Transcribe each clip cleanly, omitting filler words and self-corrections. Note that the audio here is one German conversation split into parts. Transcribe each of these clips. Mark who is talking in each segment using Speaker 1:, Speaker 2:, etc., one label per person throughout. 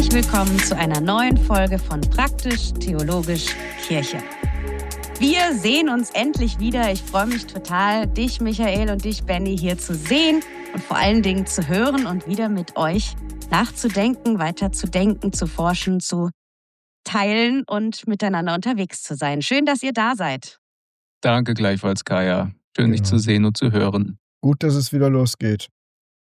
Speaker 1: Herzlich willkommen zu einer neuen Folge von Praktisch Theologisch Kirche. Wir sehen uns endlich wieder. Ich freue mich total, dich, Michael, und dich, Benny, hier zu sehen und vor allen Dingen zu hören und wieder mit euch nachzudenken, weiterzudenken, zu forschen, zu teilen und miteinander unterwegs zu sein. Schön, dass ihr da seid.
Speaker 2: Danke gleichfalls, Kaya. Schön, dich zu sehen und zu hören.
Speaker 3: Gut, dass es wieder losgeht.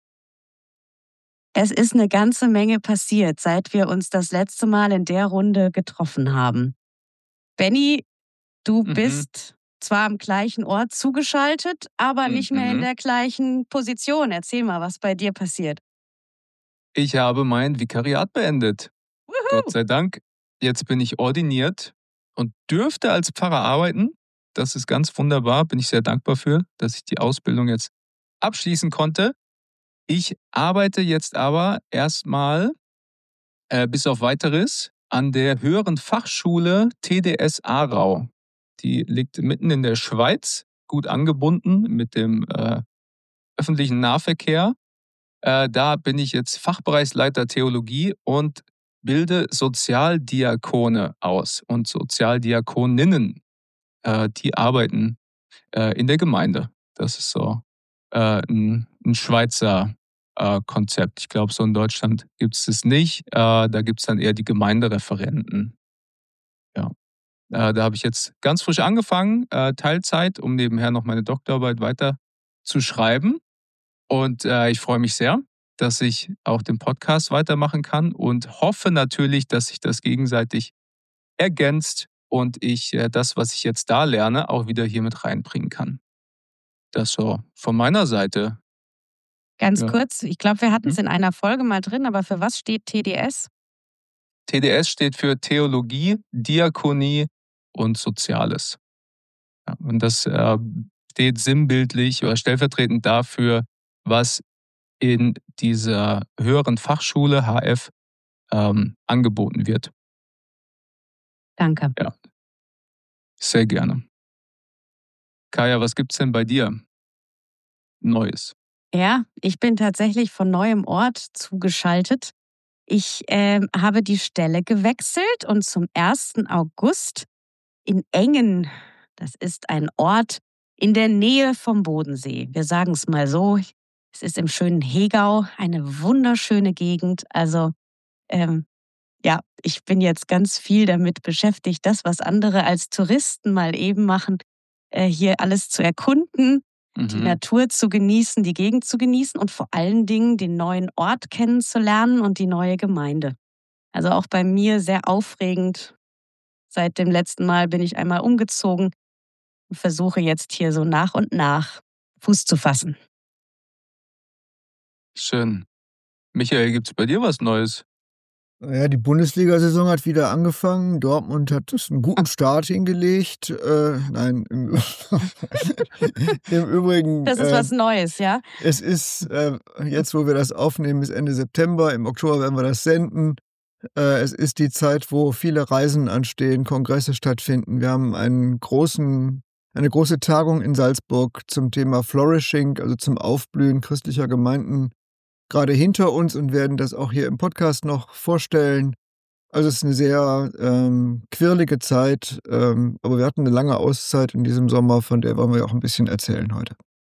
Speaker 1: Es ist eine ganze Menge passiert, seit wir uns das letzte Mal in der Runde getroffen haben. Benny, du bist zwar am gleichen Ort zugeschaltet, aber nicht mehr in der gleichen Position. Erzähl mal, was bei dir passiert.
Speaker 2: Ich habe mein Vikariat beendet.
Speaker 1: Wuhu.
Speaker 2: Gott sei Dank. Jetzt bin ich ordiniert und dürfte als Pfarrer arbeiten. Das ist ganz wunderbar. Bin ich sehr dankbar für, dass ich die Ausbildung jetzt abschließen konnte. Ich arbeite jetzt aber erstmal bis auf Weiteres an der Höheren Fachschule TDS Aarau. Die liegt mitten in der Schweiz, gut angebunden mit dem öffentlichen Nahverkehr. Da bin ich jetzt Fachbereichsleiter Theologie und bilde Sozialdiakone aus und Sozialdiakoninnen. Die arbeiten in der Gemeinde. Das ist so ein Schweizer Konzept. Ich glaube, so in Deutschland gibt es das nicht. Da gibt es dann eher die Gemeindereferenten. Ja. Da habe ich jetzt ganz frisch angefangen, Teilzeit, um nebenher noch meine Doktorarbeit weiter zu schreiben. Und ich freue mich sehr, dass ich auch den Podcast weitermachen kann und hoffe natürlich, dass sich das gegenseitig ergänzt und ich das, was ich jetzt da lerne, auch wieder hier mit reinbringen kann. Das so von meiner Seite.
Speaker 1: Ganz kurz, ich glaube, wir hatten es in einer Folge mal drin, aber für was steht TDS?
Speaker 2: TDS steht für Theologie, Diakonie und Soziales. Ja, und das steht sinnbildlich oder stellvertretend dafür, was in dieser höheren Fachschule HF angeboten wird.
Speaker 1: Danke.
Speaker 2: Ja, sehr gerne. Kaya, was gibt's denn bei dir Neues?
Speaker 1: Ja, ich bin tatsächlich von neuem Ort zugeschaltet. Ich habe die Stelle gewechselt und zum 1. August in Engen, das ist ein Ort in der Nähe vom Bodensee. Wir sagen es mal so, es ist im schönen Hegau, eine wunderschöne Gegend. Also ja, ich bin jetzt ganz viel damit beschäftigt, das, was andere als Touristen mal eben machen, hier alles zu erkunden, die Natur zu genießen, die Gegend zu genießen und vor allen Dingen den neuen Ort kennenzulernen und die neue Gemeinde. Also auch bei mir sehr aufregend. Seit dem letzten Mal bin ich einmal umgezogen und versuche jetzt hier so nach und nach Fuß zu fassen.
Speaker 2: Schön. Michael, gibt's bei dir was Neues?
Speaker 3: Ja, die Bundesliga-Saison hat wieder angefangen. Dortmund hat einen guten Start hingelegt. Nein, im Übrigen.
Speaker 1: Das ist was Neues, ja?
Speaker 3: Es ist jetzt, wo wir das aufnehmen, bis Ende September. Im Oktober werden wir das senden. Es ist die Zeit, wo viele Reisen anstehen, Kongresse stattfinden. Wir haben eine große Tagung in Salzburg zum Thema Flourishing, also zum Aufblühen christlicher Gemeinden, gerade hinter uns und werden das auch hier im Podcast noch vorstellen. Also es ist eine sehr quirlige Zeit, aber wir hatten eine lange Auszeit in diesem Sommer, von der wollen wir auch ein bisschen erzählen heute.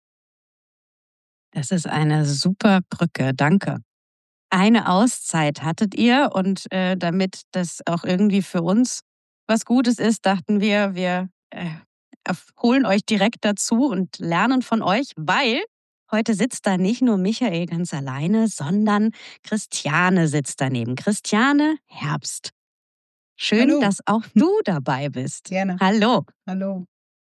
Speaker 1: Das ist eine super Brücke, danke. Eine Auszeit hattet ihr und damit das auch irgendwie für uns was Gutes ist, dachten wir holen euch direkt dazu und lernen von euch, weil heute sitzt da nicht nur Michael ganz alleine, sondern Christiane sitzt daneben. Christiane Herbst. Schön,
Speaker 4: Hallo.
Speaker 1: dass auch du dabei bist.
Speaker 4: Gerne.
Speaker 1: Hallo.
Speaker 4: Hallo.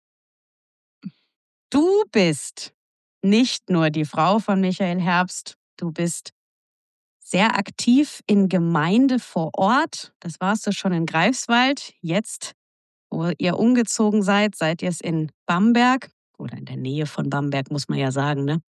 Speaker 1: Du bist nicht nur die Frau von Michael Herbst, du bist sehr aktiv in Gemeinde vor Ort. Das warst du schon in Greifswald. Jetzt, wo ihr umgezogen seid, seid ihr es in Bamberg. Oder in der Nähe von Bamberg, muss man ja sagen, ne?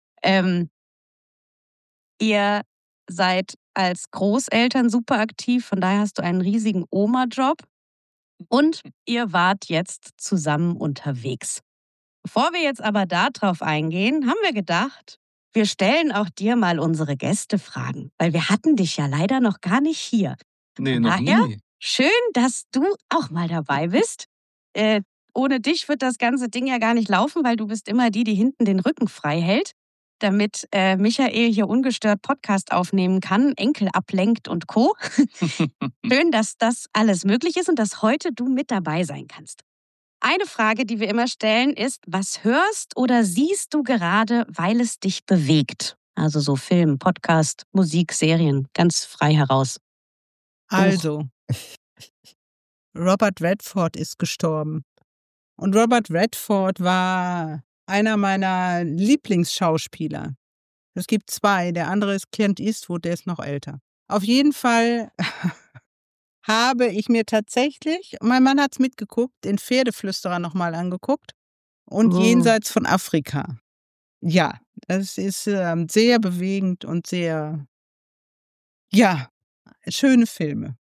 Speaker 1: Ihr seid als Großeltern super aktiv, von daher hast du einen riesigen Oma-Job. Und ihr wart jetzt zusammen unterwegs. Bevor wir jetzt aber darauf eingehen, haben wir gedacht, wir stellen auch dir mal unsere Gästefragen, weil wir hatten dich ja leider noch gar nicht hier.
Speaker 2: Nee,
Speaker 1: Von
Speaker 2: noch
Speaker 1: daher,
Speaker 2: nie.
Speaker 1: schön, dass du auch mal dabei bist. Ohne dich wird das ganze Ding ja gar nicht laufen, weil du bist immer die hinten den Rücken frei hält, damit Michael hier ungestört Podcast aufnehmen kann, Enkel ablenkt und Co. Schön, dass das alles möglich ist und dass heute du mit dabei sein kannst. Eine Frage, die wir immer stellen, ist, was hörst oder siehst du gerade, weil es dich bewegt? Also so Film, Podcast, Musik, Serien, ganz frei heraus.
Speaker 4: Also, Robert Redford ist gestorben. Und Robert Redford war einer meiner Lieblingsschauspieler. Es gibt 2. Der andere ist Clint Eastwood, der ist noch älter. Auf jeden Fall habe ich mir tatsächlich, mein Mann hat es mitgeguckt, den Pferdeflüsterer nochmal angeguckt und Jenseits von Afrika. Ja, das ist sehr bewegend und sehr, ja, schöne Filme.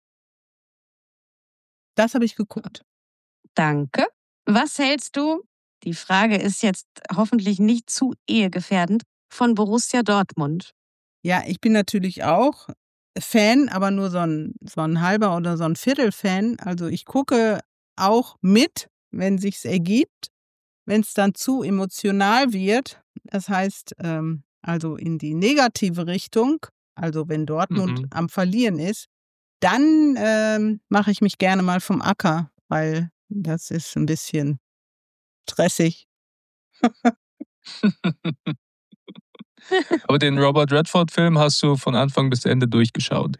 Speaker 4: Das habe ich geguckt.
Speaker 1: Danke. Was hältst du, die Frage ist jetzt hoffentlich nicht zu ehegefährdend, von Borussia Dortmund?
Speaker 4: Ja, ich bin natürlich auch Fan, aber nur so ein halber oder so ein Viertel-Fan. Also ich gucke auch mit, wenn sich's ergibt. Wenn es dann zu emotional wird, das heißt, also in die negative Richtung, also wenn Dortmund am Verlieren ist, dann mache ich mich gerne mal vom Acker, weil das ist ein bisschen stressig.
Speaker 2: Aber den Robert Redford-Film hast du von Anfang bis Ende durchgeschaut.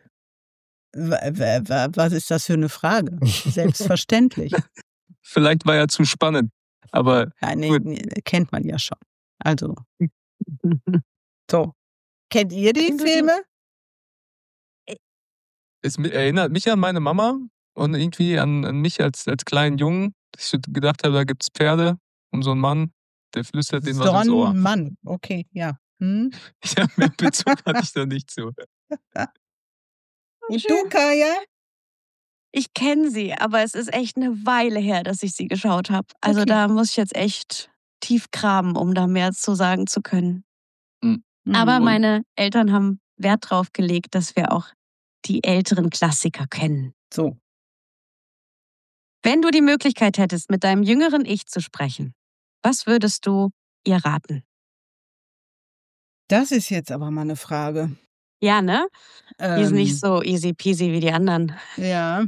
Speaker 4: Was ist das für eine Frage? Selbstverständlich.
Speaker 2: Vielleicht war er zu spannend, aber
Speaker 4: Ja, nee,
Speaker 2: gut.
Speaker 4: kennt man ja schon. Also, so. Kennt ihr die Filme?
Speaker 2: Es erinnert mich an meine Mama und irgendwie an mich als kleinen Jungen, dass ich gedacht habe, da gibt es Pferde und so ein Mann, der flüstert denen was ins Ohr.
Speaker 4: Mann, okay, ja.
Speaker 2: Ja, mehr Bezug hatte ich da nicht zu.
Speaker 4: Und du, Kaya?
Speaker 1: Ich kenne sie, aber es ist echt eine Weile her, dass ich sie geschaut habe. Also
Speaker 4: Okay.
Speaker 1: da muss ich jetzt echt tief graben, um da mehr zu sagen zu können.
Speaker 2: Mhm.
Speaker 1: Aber
Speaker 2: Und-
Speaker 1: meine Eltern haben Wert drauf gelegt, dass wir auch die älteren Klassiker kennen.
Speaker 4: So.
Speaker 1: Wenn du die Möglichkeit hättest, mit deinem jüngeren Ich zu sprechen, was würdest du ihr raten?
Speaker 4: Das ist jetzt aber mal eine Frage.
Speaker 1: Ja, ne? Die ist nicht so easy peasy wie die anderen.
Speaker 4: Ja.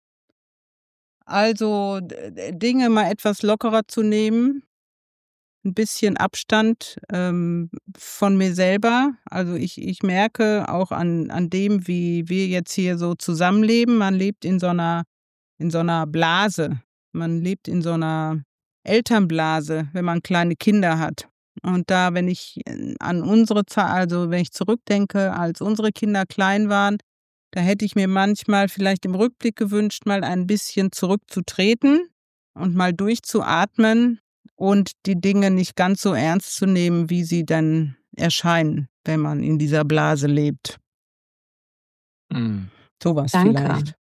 Speaker 4: Also Dinge mal etwas lockerer zu nehmen, ein bisschen Abstand von mir selber. Also ich merke auch an dem, wie wir jetzt hier so zusammenleben, man lebt in so einer Blase. Man lebt in so einer Elternblase, wenn man kleine Kinder hat. Und da, wenn ich an unsere Zeit, also wenn ich zurückdenke, als unsere Kinder klein waren, da hätte ich mir manchmal vielleicht im Rückblick gewünscht, mal ein bisschen zurückzutreten und mal durchzuatmen und die Dinge nicht ganz so ernst zu nehmen, wie sie dann erscheinen, wenn man in dieser Blase lebt.
Speaker 2: Mhm.
Speaker 4: Sowas
Speaker 1: Danke.
Speaker 4: vielleicht.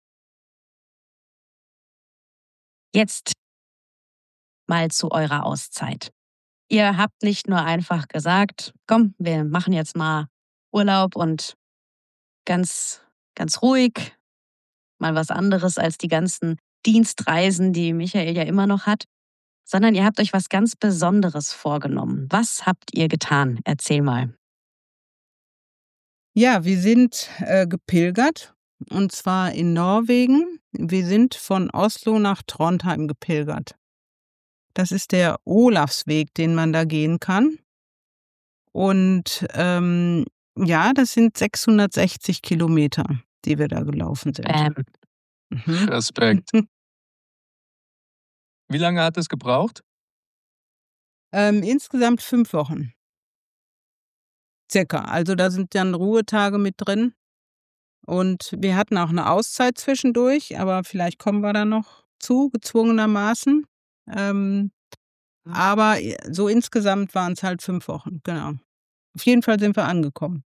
Speaker 1: Jetzt mal zu eurer Auszeit. Ihr habt nicht nur einfach gesagt, komm, wir machen jetzt mal Urlaub und ganz, ganz ruhig, mal was anderes als die ganzen Dienstreisen, die Michael ja immer noch hat, sondern ihr habt euch was ganz Besonderes vorgenommen. Was habt ihr getan? Erzähl mal.
Speaker 4: Ja, wir sind gepilgert, und zwar in Norwegen. Wir sind von Oslo nach Trondheim gepilgert. Das ist der Olavsweg, den man da gehen kann. Und ja, das sind 660 Kilometer, die wir da gelaufen sind. Mhm.
Speaker 2: Respekt. Wie lange hat es gebraucht?
Speaker 4: Insgesamt 5 Wochen. Circa. Also da sind dann Ruhetage mit drin. Und wir hatten auch eine Auszeit zwischendurch, aber vielleicht kommen wir da noch zu, gezwungenermaßen. Aber so insgesamt waren es halt 5 Wochen, genau. Auf jeden Fall sind wir angekommen.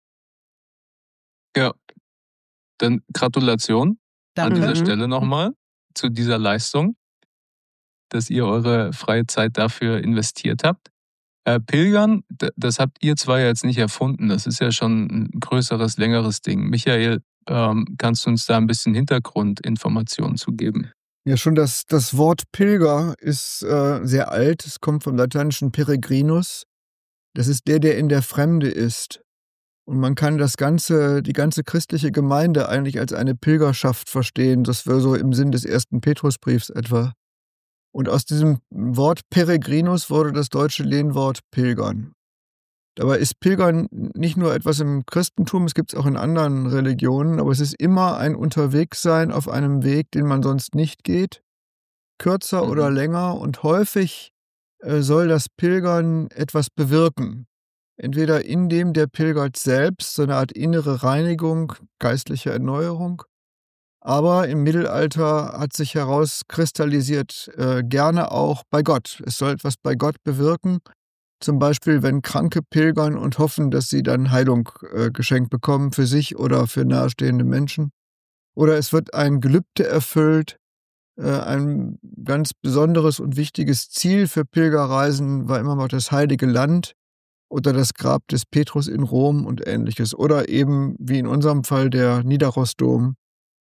Speaker 2: Ja. Dann Gratulation an
Speaker 4: Danke.
Speaker 2: dieser Stelle nochmal zu dieser Leistung, dass ihr eure freie Zeit dafür investiert habt. Pilgern, das habt ihr zwar jetzt nicht erfunden, das ist ja schon ein größeres, längeres Ding. Michael, kannst du uns da ein bisschen Hintergrundinformationen zu geben?
Speaker 3: Ja, schon das Wort Pilger ist sehr alt. Es kommt vom lateinischen peregrinus. Das ist der in der Fremde ist. Und man kann die ganze christliche Gemeinde eigentlich als eine Pilgerschaft verstehen. Das wäre so im Sinn des ersten Petrusbriefs etwa. Und aus diesem Wort peregrinus wurde das deutsche Lehnwort pilgern. Dabei ist Pilgern nicht nur etwas im Christentum, es gibt es auch in anderen Religionen, aber es ist immer ein Unterwegssein auf einem Weg, den man sonst nicht geht, kürzer oder länger, und häufig soll das Pilgern etwas bewirken. Entweder indem der pilgert selbst, so eine Art innere Reinigung, geistliche Erneuerung, aber im Mittelalter hat sich herauskristallisiert, gerne auch bei Gott. Es soll etwas bei Gott bewirken. Zum Beispiel, wenn Kranke pilgern und hoffen, dass sie dann Heilung geschenkt bekommen für sich oder für nahestehende Menschen. Oder es wird ein Gelübde erfüllt. Ein ganz besonderes und wichtiges Ziel für Pilgerreisen war immer noch das Heilige Land oder das Grab des Petrus in Rom und Ähnliches. Oder eben, wie in unserem Fall, der Nidarosdom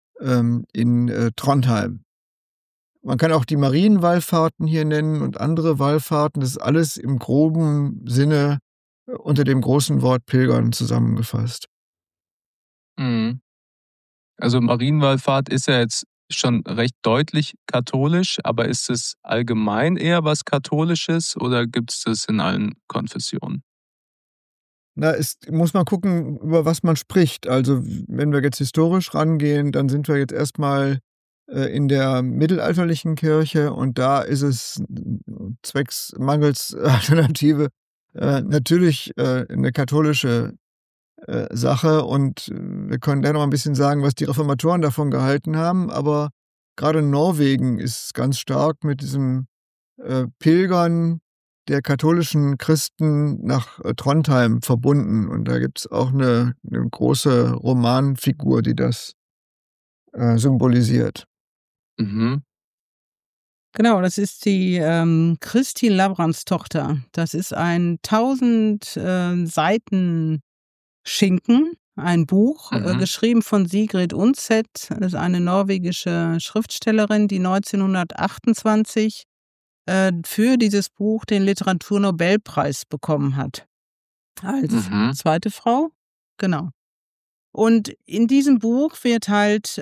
Speaker 3: in Trondheim. Man kann auch die Marienwallfahrten hier nennen und andere Wallfahrten. Das ist alles im groben Sinne unter dem großen Wort Pilgern zusammengefasst.
Speaker 2: Mhm. Also Marienwallfahrt ist ja jetzt schon recht deutlich katholisch, aber ist es allgemein eher was Katholisches oder gibt es das in allen Konfessionen?
Speaker 3: Es muss man gucken, über was man spricht. Also wenn wir jetzt historisch rangehen, dann sind wir jetzt erstmal in der mittelalterlichen Kirche, und da ist es zwecks mangels Alternative natürlich eine katholische Sache, und wir können gleich noch mal ein bisschen sagen, was die Reformatoren davon gehalten haben, aber gerade Norwegen ist ganz stark mit diesem Pilgern der katholischen Christen nach Trondheim verbunden, und da gibt's auch eine große Romanfigur, die das symbolisiert.
Speaker 2: Mhm.
Speaker 4: Genau, das ist die Kristi Lavransdotter. Das ist ein 1000 Seiten Schinken, ein Buch, geschrieben von Sigrid Undset. Das ist eine norwegische Schriftstellerin, die 1928 für dieses Buch den Literaturnobelpreis bekommen hat. Als zweite Frau, genau. Und in diesem Buch wird halt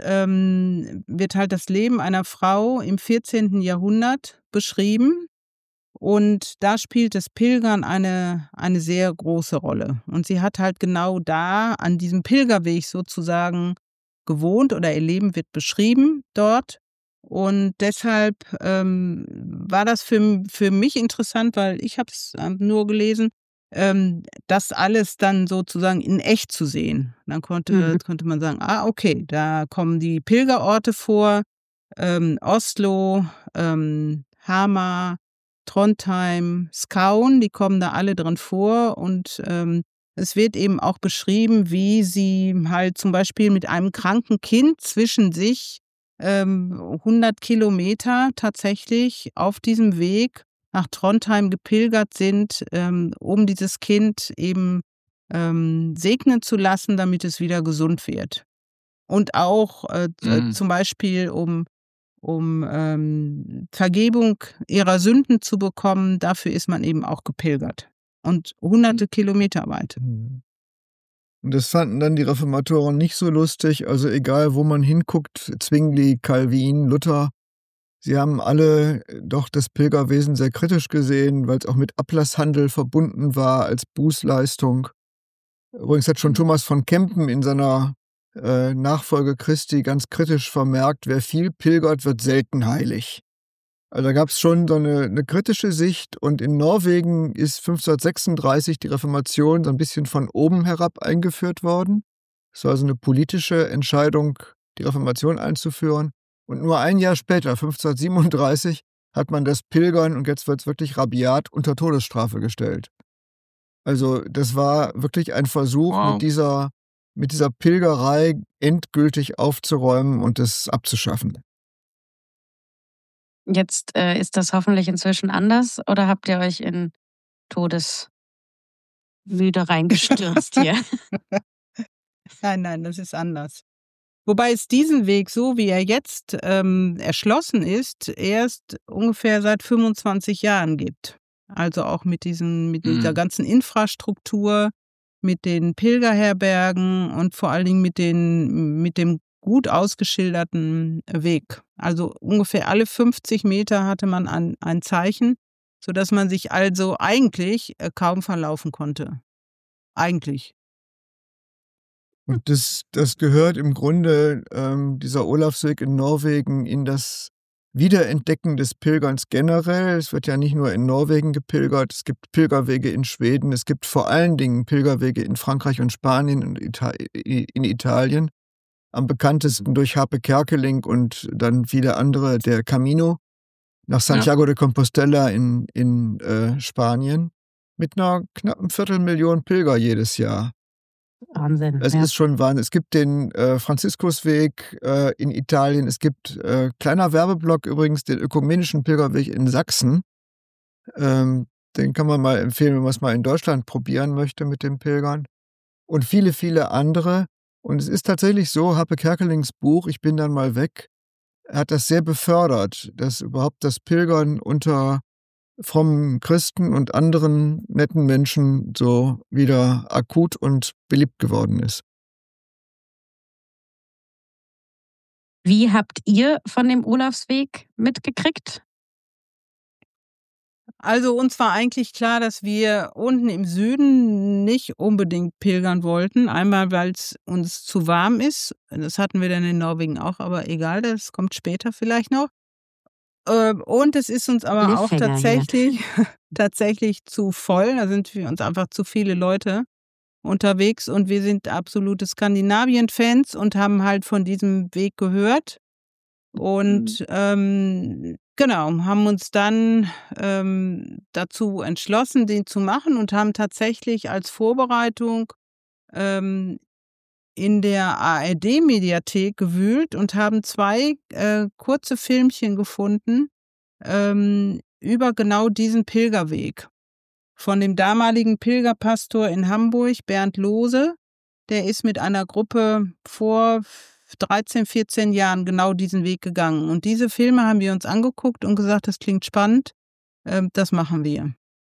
Speaker 4: das Leben einer Frau im 14. Jahrhundert beschrieben. Und da spielt das Pilgern eine sehr große Rolle. Und sie hat halt genau da an diesem Pilgerweg sozusagen gewohnt, oder ihr Leben wird beschrieben dort. Und deshalb war das für mich interessant, weil ich habe es nur gelesen, das alles dann sozusagen in echt zu sehen. Dann konnte man sagen, okay, da kommen die Pilgerorte vor, Oslo, Hamar, Trondheim, Skaun, die kommen da alle drin vor, und es wird eben auch beschrieben, wie sie halt zum Beispiel mit einem kranken Kind zwischen sich 100 Kilometer tatsächlich auf diesem Weg nach Trondheim gepilgert sind, um dieses Kind eben segnen zu lassen, damit es wieder gesund wird. Und auch zum Beispiel, um Vergebung ihrer Sünden zu bekommen, dafür ist man eben auch gepilgert. Und hunderte Kilometer weit.
Speaker 3: Und das fanden dann die Reformatoren nicht so lustig. Also egal, wo man hinguckt, Zwingli, Calvin, Luther, sie haben alle doch das Pilgerwesen sehr kritisch gesehen, weil es auch mit Ablasshandel verbunden war als Bußleistung. Übrigens hat schon Thomas von Kempen in seiner Nachfolge Christi ganz kritisch vermerkt, wer viel pilgert, wird selten heilig. Also da gab es schon so eine kritische Sicht, und in Norwegen ist 1536 die Reformation so ein bisschen von oben herab eingeführt worden. Es war also eine politische Entscheidung, die Reformation einzuführen. Und nur ein Jahr später, 1537, hat man das Pilgern, und jetzt wird es wirklich rabiat, unter Todesstrafe gestellt. Also das war wirklich ein Versuch, mit dieser Pilgerei endgültig aufzuräumen und es abzuschaffen.
Speaker 1: Jetzt ist das hoffentlich inzwischen anders, oder habt ihr euch in todesmüde reingestürzt hier.
Speaker 4: Nein, das ist anders. Wobei es diesen Weg, so wie er jetzt erschlossen ist, erst ungefähr seit 25 Jahren gibt. Also auch mit dieser ganzen Infrastruktur, mit den Pilgerherbergen und vor allen Dingen mit dem gut ausgeschilderten Weg. Also ungefähr alle 50 Meter hatte man ein Zeichen, sodass man sich also eigentlich kaum verlaufen konnte. Eigentlich.
Speaker 3: Und das gehört im Grunde, dieser Olafsweg in Norwegen, in das Wiederentdecken des Pilgerns generell. Es wird ja nicht nur in Norwegen gepilgert, es gibt Pilgerwege in Schweden, es gibt vor allen Dingen Pilgerwege in Frankreich und Spanien und in Italien. Am bekanntesten durch Harpe Kerkeling und dann viele andere der Camino nach Santiago de Compostela in Spanien mit einer knappen 250.000 Pilger jedes Jahr.
Speaker 1: Wahnsinn.
Speaker 3: Es ist schon Wahnsinn. Es gibt den Franziskusweg in Italien. Es gibt, kleiner Werbeblock übrigens, den ökumenischen Pilgerweg in Sachsen. Den kann man mal empfehlen, wenn man es mal in Deutschland probieren möchte mit den Pilgern. Und viele, viele andere. Und es ist tatsächlich so, Harpe Kerkelings Buch „Ich bin dann mal weg", er hat das sehr befördert, dass überhaupt das Pilgern unter frommen Christen und anderen netten Menschen so wieder akut und beliebt geworden ist.
Speaker 1: Wie habt ihr von dem Olafsweg mitgekriegt?
Speaker 4: Also uns war eigentlich klar, dass wir unten im Süden nicht unbedingt pilgern wollten. Einmal, weil es uns zu warm ist. Das hatten wir dann in Norwegen auch, aber egal, das kommt später vielleicht noch. Und es ist uns aber auch
Speaker 1: Cliffhanger hier.
Speaker 4: tatsächlich zu voll. Da sind wir uns einfach zu viele Leute unterwegs und wir sind absolute Skandinavien-Fans und haben halt von diesem Weg gehört. Und genau, haben uns dann dazu entschlossen, den zu machen und haben tatsächlich als Vorbereitung ähm, in der ARD-Mediathek gewühlt und haben 2 kurze Filmchen gefunden über genau diesen Pilgerweg. Von dem damaligen Pilgerpastor in Hamburg, Bernd Lohse. Der ist mit einer Gruppe vor 13, 14 Jahren genau diesen Weg gegangen. Und diese Filme haben wir uns angeguckt und gesagt, das klingt spannend, das machen wir.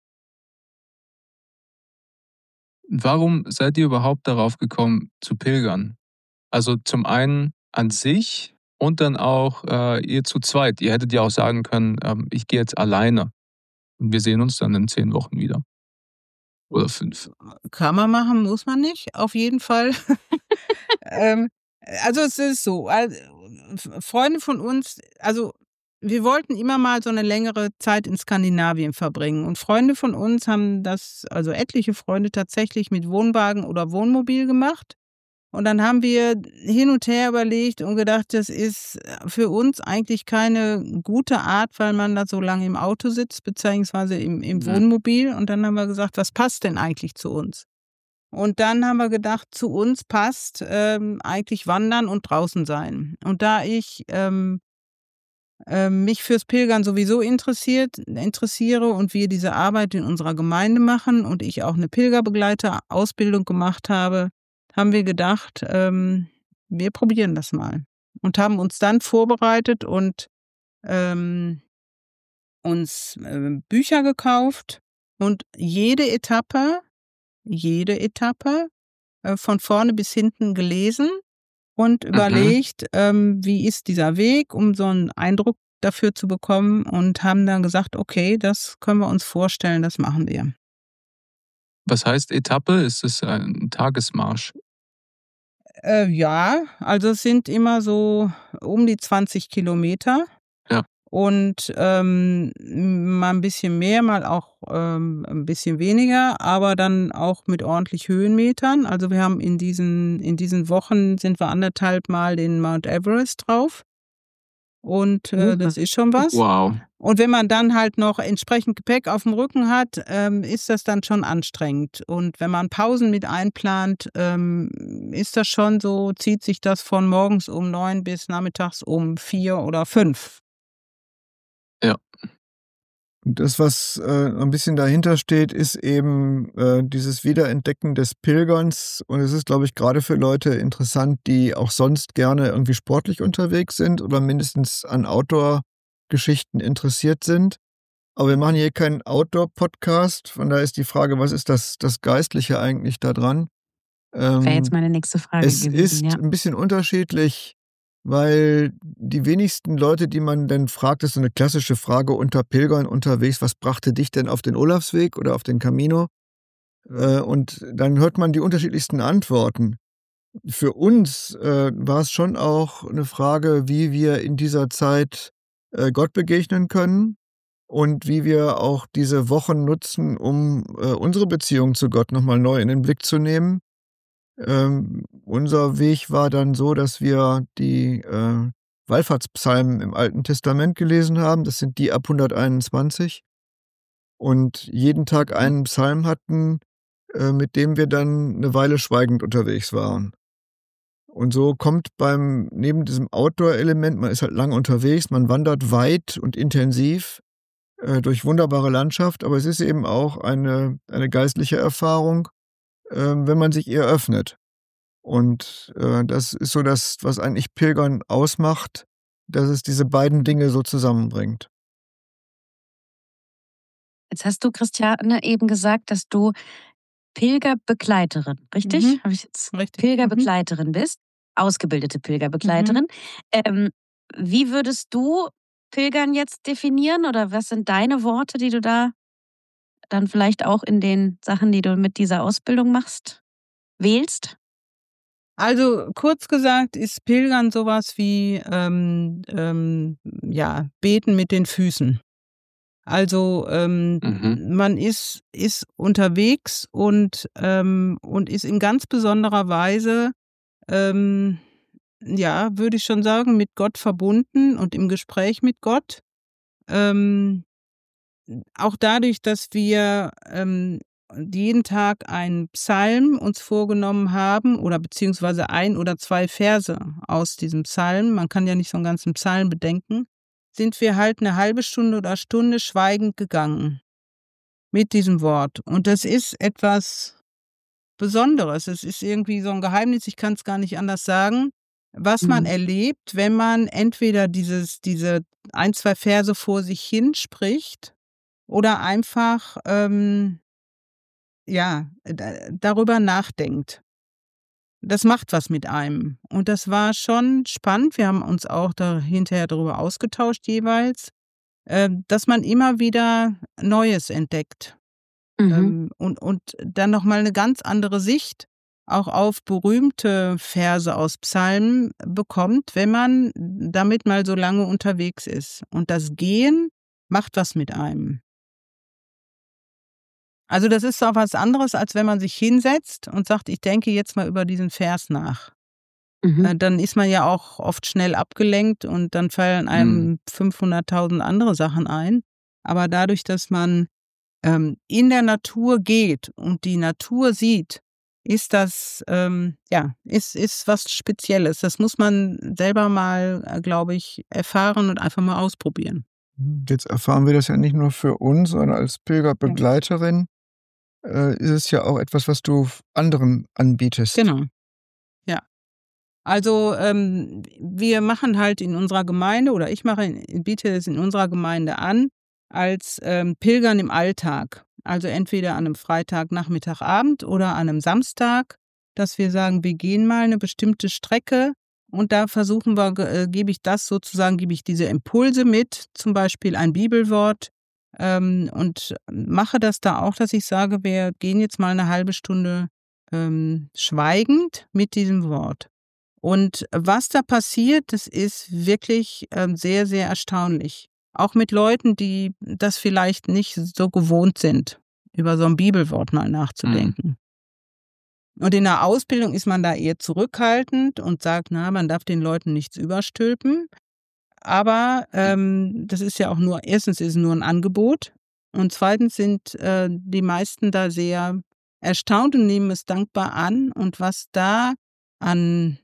Speaker 2: Warum seid ihr überhaupt darauf gekommen, zu pilgern? Also zum einen an sich und dann auch ihr zu zweit. Ihr hättet ja auch sagen können, ich gehe jetzt alleine und wir sehen uns dann in 10 Wochen wieder. Oder 5.
Speaker 4: Kann man machen, muss man nicht, auf jeden Fall. Also es ist so, Freunde von uns, also wir wollten immer mal so eine längere Zeit in Skandinavien verbringen und Freunde von uns haben das, also etliche Freunde tatsächlich mit Wohnwagen oder Wohnmobil gemacht. Und dann haben wir hin und her überlegt und gedacht, das ist für uns eigentlich keine gute Art, weil man da so lange im Auto sitzt, beziehungsweise im Wohnmobil. Und dann haben wir gesagt, was passt denn eigentlich zu uns? Und dann haben wir gedacht, zu uns passt eigentlich Wandern und draußen sein. Und da ich mich fürs Pilgern sowieso interessiere und wir diese Arbeit in unserer Gemeinde machen und ich auch eine Pilgerbegleiter-Ausbildung gemacht habe, haben wir gedacht, wir probieren das mal. Und haben uns dann vorbereitet und uns Bücher gekauft und jede Etappe von vorne bis hinten gelesen und überlegt, wie ist dieser Weg, um so einen Eindruck dafür zu bekommen und haben dann gesagt, okay, das können wir uns vorstellen, das machen wir.
Speaker 2: Was heißt Etappe? Ist es ein Tagesmarsch?
Speaker 4: Ja, also es sind immer so um die 20 Kilometer.
Speaker 2: Ja.
Speaker 4: Und mal ein bisschen mehr, mal auch ein bisschen weniger, aber dann auch mit ordentlich Höhenmetern. Also wir haben in diesen Wochen sind wir 1,5 Mal den Mount Everest drauf. Und das ist schon was.
Speaker 2: Wow.
Speaker 4: Und wenn man dann halt noch entsprechend Gepäck auf dem Rücken hat, ist das dann schon anstrengend. Und wenn man Pausen mit einplant, ist das schon so, zieht sich das von morgens um 9 bis nachmittags um 4 oder 5.
Speaker 2: Ja.
Speaker 3: Das, was ein bisschen dahinter steht, ist eben dieses Wiederentdecken des Pilgerns. Und es ist, glaube ich, gerade für Leute interessant, die auch sonst gerne irgendwie sportlich unterwegs sind oder mindestens an Outdoor-Geschichten interessiert sind. Aber wir machen hier keinen Outdoor-Podcast. Von daher ist die Frage, was ist das Geistliche eigentlich da dran?
Speaker 1: Wäre jetzt meine nächste Frage
Speaker 3: Es
Speaker 1: gewesen,
Speaker 3: ist
Speaker 1: ja.
Speaker 3: ein bisschen unterschiedlich, weil die wenigsten Leute, die man dann fragt, ist so 'ne klassische Frage unter Pilgern unterwegs: „Was brachte dich denn auf den Olafsweg oder auf den Camino?" Und dann hört man die unterschiedlichsten Antworten. Für uns war's schon auch 'ne Frage, wie wir in dieser Zeit Gott begegnen können und wie wir auch diese Wochen nutzen, um unsere Beziehung zu Gott noch mal neu in den Blick zu nehmen. Unser Weg war dann so, dass wir die Wallfahrtspsalmen im Alten Testament gelesen haben. Das sind die ab 121 und jeden Tag einen Psalm hatten, mit dem wir dann 'ne Weile schweigend unterwegs waren. Und so kommt beim neben diesem Outdoor-Element, man ist halt lange unterwegs, man wandert weit und intensiv durch wunderbare Landschaft, aber es ist eben auch eine geistliche Erfahrung, wenn man sich ihr öffnet. Und das ist so das, was eigentlich Pilgern ausmacht, dass es diese beiden Dinge so zusammenbringt.
Speaker 1: Jetzt hast du, Christiane, eben gesagt, dass du Pilgerbegleiterin, richtig?
Speaker 4: Mhm.
Speaker 1: Habe ich jetzt
Speaker 4: Richtig.
Speaker 1: Pilgerbegleiterin bist, ausgebildete Pilgerbegleiterin. Ähm, wie würdest du Pilgern jetzt definieren oder was sind deine Worte, die du da dann vielleicht auch in den Sachen, die du mit dieser Ausbildung machst, wählst?
Speaker 4: Also, kurz gesagt ist Pilgern sowas wie, ja, Beten mit den Füßen. Also,
Speaker 2: Mhm.
Speaker 4: man ist unterwegs und ist in ganz besonderer Weise, ähm, ja, würde ich schon sagen, mit Gott verbunden und im Gespräch mit Gott. Ähm, auch dadurch, dass wir, jeden Tag einen Psalm uns vorgenommen haben oder beziehungsweise 1 oder 2 Verse aus diesem Psalm, man kann ja nicht so 'n ganzen Psalm bedenken, sind wir halt 'ne halbe Stunde oder Stunde schweigend gegangen mit diesem Wort. Und das ist etwas Besonderes. Es ist irgendwie so 'n Geheimnis, ich kann's gar nicht anders sagen, was man
Speaker 1: Mhm.
Speaker 4: erlebt, wenn man entweder diese 1, 2 Verse vor sich hin spricht oder einfach, ja, darüber nachdenkt. Das macht was mit einem. Und das war schon spannend. Wir haben uns auch da hinterher darüber ausgetauscht jeweils, dass man immer wieder Neues entdeckt,
Speaker 1: Mhm.
Speaker 4: und dann noch mal 'ne ganz andere Sicht auch auf berühmte Verse aus Psalmen bekommt, wenn man damit mal so lange unterwegs ist. Und das Gehen macht was mit einem. Also, das ist doch was anderes, als wenn man sich hinsetzt und sagt: „Ich denke jetzt mal über diesen Vers nach."
Speaker 1: Mhm.
Speaker 4: Dann ist man ja auch oft schnell abgelenkt und dann fallen
Speaker 2: Mhm.
Speaker 4: einem 500.000 andere Sachen ein. Aber dadurch, dass man, in der Natur geht und die Natur sieht, ist das, ja, ist was Spezielles. Das muss man selber mal, glaube ich, erfahren und einfach mal ausprobieren.
Speaker 3: Jetzt erfahren wir das ja nicht nur für uns, sondern als
Speaker 4: Ja,
Speaker 3: Pilgerbegleiterin ist es ja auch etwas, was du anderen anbietest.
Speaker 4: genau. Ja. Also, wir machen halt in unserer Gemeinde oder ich biete es in unserer Gemeinde an als, Pilgern im Alltag. Also, entweder an 'nem Freitagnachmittag, Abend oder an 'nem Samstag, dass wir sagen, wir gehen mal 'ne bestimmte Strecke und da versuchen wir gebe ich diese Impulse mit, zum Beispiel ein Bibelwort, und mache das da auch, dass ich sage, wir gehen jetzt mal 'ne halbe Stunde, schweigend mit diesem Wort. Und was da passiert, das ist wirklich, sehr, sehr erstaunlich. Auch mit Leuten, die das vielleicht nicht so gewohnt sind, über so 'n Bibelwort mal
Speaker 2: Mhm.
Speaker 4: nachzudenken. Und in der Ausbildung ist man da eher zurückhaltend und sagt: „Na, man darf den Leuten nichts überstülpen." Aber, das ist ja auch nur erstens ist es nur 'n Angebot und zweitens sind, die meisten da sehr erstaunt und nehmen es dankbar an. Und was da an